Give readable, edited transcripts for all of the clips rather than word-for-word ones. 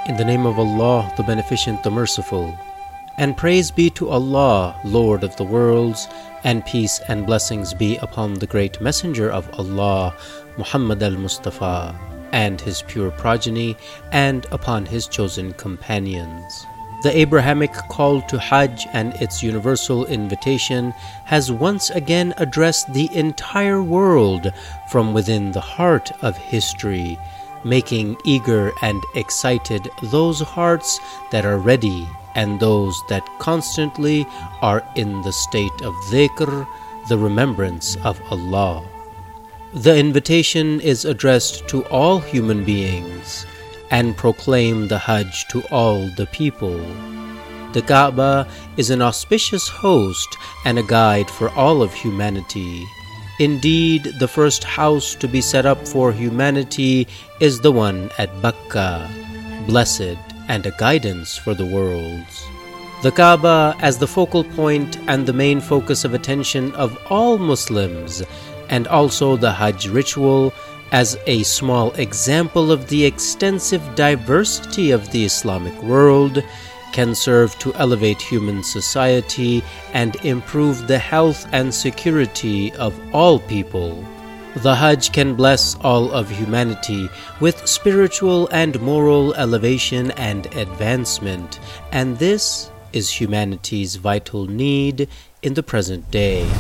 In the name of Allah, the Beneficent, the Merciful. And praise be to Allah, Lord of the worlds, and peace and blessings be upon the great Messenger of Allah, Muhammad al-Mustafa, and his pure progeny, and upon his chosen companions. The Abrahamic call to Hajj and its universal invitation has once again addressed the entire world from within the heart of history, making eager and excited those hearts that are ready and those that constantly are in the state of dhikr, the remembrance of Allah. The invitation is addressed to all human beings and proclaim the Hajj to all the people. The Kaaba is an auspicious host and a guide for all of humanity. Indeed, the first house to be set up for humanity is the one at Bakka, blessed and a guidance for the worlds. The Kaaba as the focal point and the main focus of attention of all Muslims, and also the Hajj ritual as a small example of the extensive diversity of the Islamic world, can serve to elevate human society and improve the health and security of all people. The Hajj can bless all of humanity with spiritual and moral elevation and advancement, and this is humanity's vital need in the present day.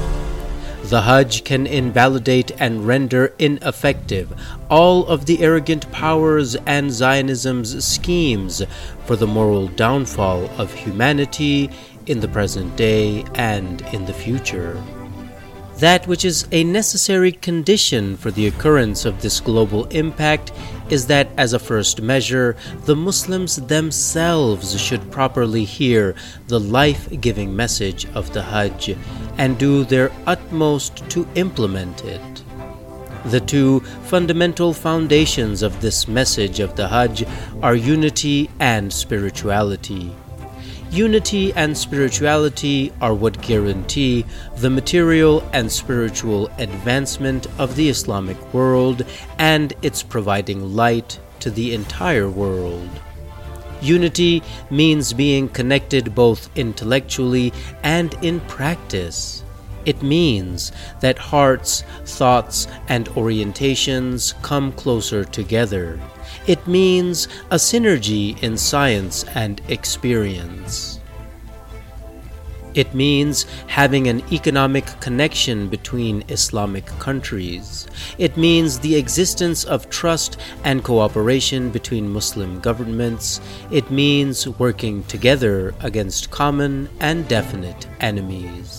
The Hajj can invalidate and render ineffective all of the arrogant powers and Zionism's schemes for the moral downfall of humanity in the present day and in the future. That which is a necessary condition for the occurrence of this global impact is that, as a first measure, the Muslims themselves should properly hear the life-giving message of the Hajj and do their utmost to implement it. The two fundamental foundations of this message of the Hajj are unity and spirituality. Unity and spirituality are what guarantee the material and spiritual advancement of the Islamic world, and its providing light to the entire world. Unity means being connected both intellectually and in practice. It means that hearts, thoughts, and orientations come closer together. It means a synergy in science and experience. It means having an economic connection between Islamic countries. It means the existence of trust and cooperation between Muslim governments. It means working together against common and definite enemies.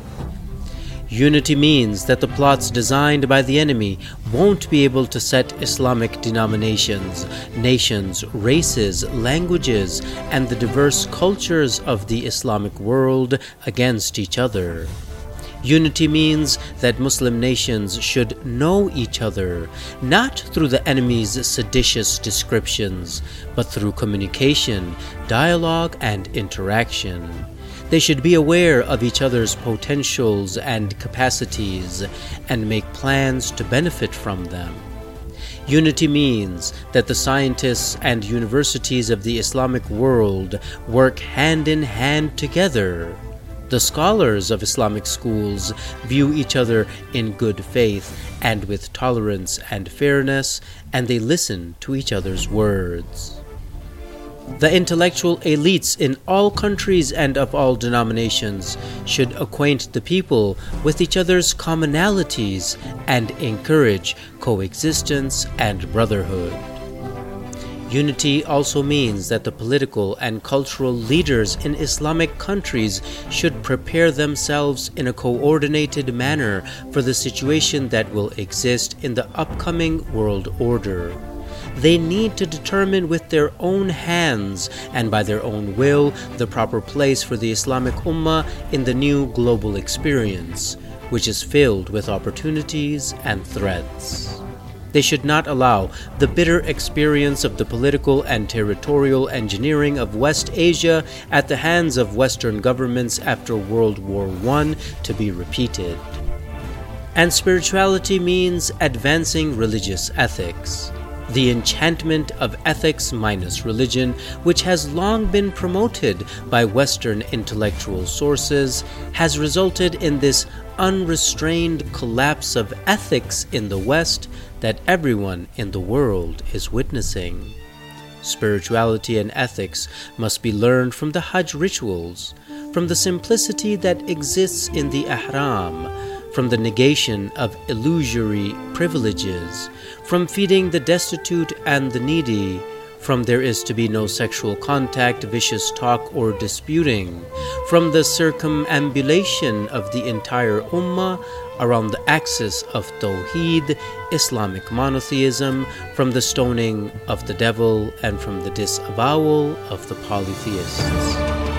Unity means that the plots designed by the enemy won't be able to set Islamic denominations, nations, races, languages, and the diverse cultures of the Islamic world against each other. Unity means that Muslim nations should know each other, not through the enemy's seditious descriptions, but through communication, dialogue, and interaction. They should be aware of each other's potentials and capacities and make plans to benefit from them. Unity means that the scientists and universities of the Islamic world work hand in hand together. The scholars of Islamic schools view each other in good faith and with tolerance and fairness, and they listen to each other's words. The intellectual elites in all countries and of all denominations should acquaint the people with each other's commonalities and encourage coexistence and brotherhood. Unity also means that the political and cultural leaders in Islamic countries should prepare themselves in a coordinated manner for the situation that will exist in the upcoming world order. They need to determine with their own hands and by their own will the proper place for the Islamic Ummah in the new global experience, which is filled with opportunities and threats. They should not allow the bitter experience of the political and territorial engineering of West Asia at the hands of Western governments after World War I to be repeated. And spirituality means advancing religious ethics. The enchantment of ethics minus religion, which has long been promoted by Western intellectual sources, has resulted in this unrestrained collapse of ethics in the West that everyone in the world is witnessing. Spirituality and ethics must be learned from the Hajj rituals, from the simplicity that exists in the Ihram, from the negation of illusory privileges, from feeding the destitute and the needy, from there is to be no sexual contact, vicious talk, or disputing, from the circumambulation of the entire Ummah around the axis of Tawheed, Islamic monotheism, from the stoning of the devil, and from the disavowal of the polytheists.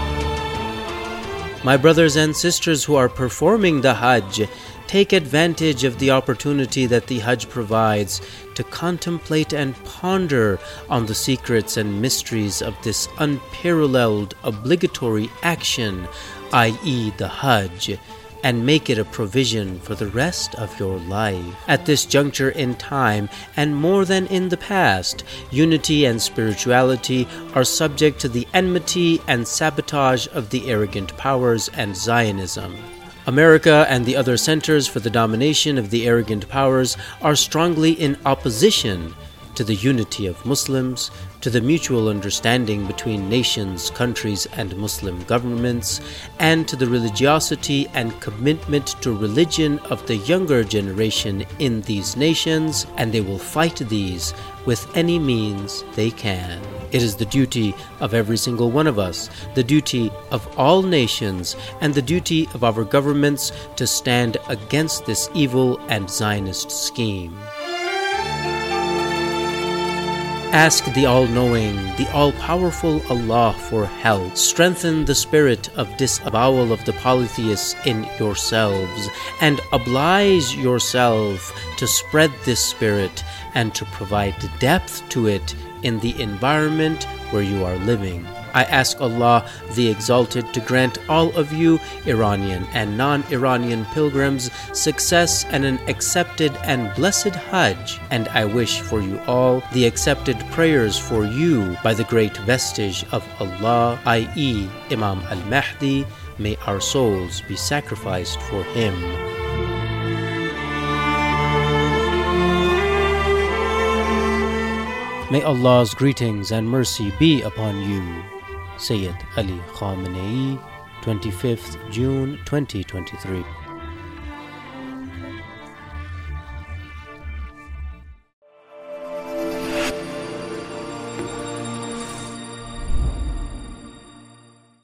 My brothers and sisters who are performing the Hajj, take advantage of the opportunity that the Hajj provides to contemplate and ponder on the secrets and mysteries of this unparalleled obligatory action, i.e. the Hajj, and make it a provision for the rest of your life. At this juncture in time, and more than in the past, unity and spirituality are subject to the enmity and sabotage of the arrogant powers and Zionism. America and the other centers for the domination of the arrogant powers are strongly in opposition to the unity of Muslims, to the mutual understanding between nations, countries, and Muslim governments, and to the religiosity and commitment to religion of the younger generation in these nations, and they will fight these with any means they can. It is the duty of every single one of us, the duty of all nations, and the duty of our governments to stand against this evil and Zionist scheme. Ask the all-knowing, the all-powerful Allah for help. Strengthen the spirit of disavowal of the polytheists in yourselves, and oblige yourself to spread this spirit and to provide depth to it in the environment where you are living. I ask Allah the Exalted to grant all of you, Iranian and non-Iranian pilgrims, success and an accepted and blessed Hajj, and I wish for you all the accepted prayers for you by the great vestige of Allah, i.e. Imam al-Mahdi. May our souls be sacrificed for him. May Allah's greetings and mercy be upon you. Sayyid Ali Khamenei, 25th June 2023.